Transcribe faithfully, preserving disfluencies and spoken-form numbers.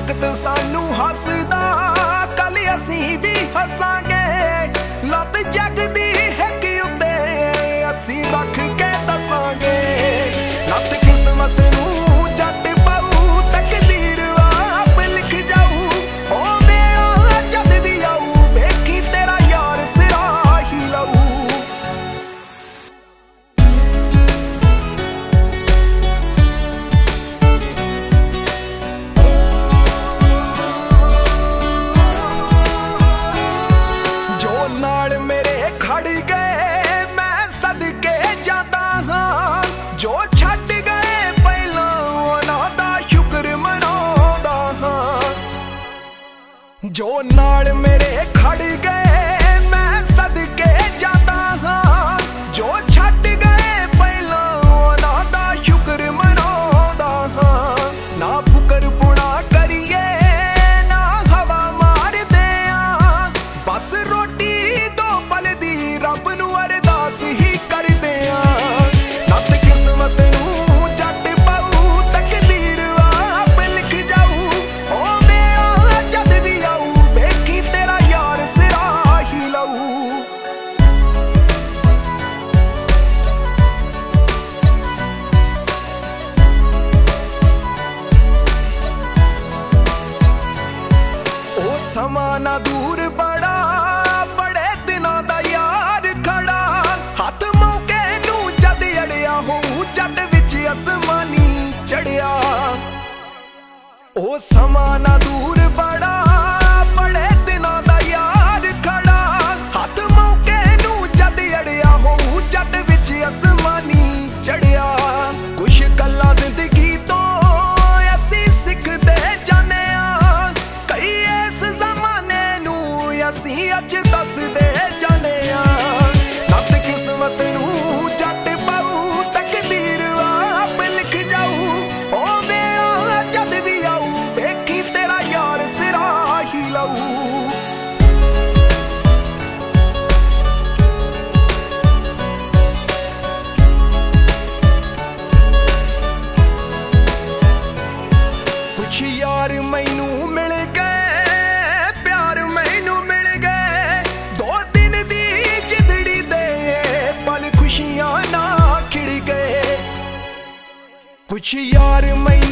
वक्त सानू हसदा कल असीं भी हसांगे। लत जग दी हिक उत्ते असीं रख के दसांगे। लत किस्मत नू जट पाऊ तकदीर आप लिख जाऊ। ओंदे आ जद भी आऊ वेखी तेरा यार सिरा ही लाऊ। नाल मेरे खड़ गए मैं सदके जाता हाँ। जो छड़ गए पहला उन्हां दा शुक्र मनाउंदा हाँ। जो नाल मेरे खड़ गए मैं सदके जाता हाँ। जो छड़ गए पहला उन्हां दा शुक्र मनाउंदा हाँ। ना फुकर पुना करिए ना हवा मार दे बस रोटी रब नू अरदास ही कर दिया। लत किस्मत नू जट पाऊ तकदीर आप लिख जाऊ। ओंदे आ जद भी आऊ वेखी तेरा यार सिरा ही लाऊ। ओ समा ना दूर बड़ा जट विच आसमानी चढ़िया। ओ समा ना दूर बड़ा बड़े दिनों दा यार खड़ा। हाथ मौके नू जद अड़िया हो जट विच आसमानी चढ़िया। कुछ गल्लां जिंदगी तो असीं सिखदे जाने आ। कई इस जमाने नू असीं अज दसदे जाने आ। लत किस्मत नू जट पाऊ तकदीर आप लिख जाऊ। ओंदे आ जद भी आऊ वेखी तेरा यार सिरा ही लाऊ। कुछ यार मैनू मिल गए प्यार मैनू मिल गए। दो दिन दी जिंदड़ी दे पल खुशियां ना खिड़ गए। कुछ यार मैं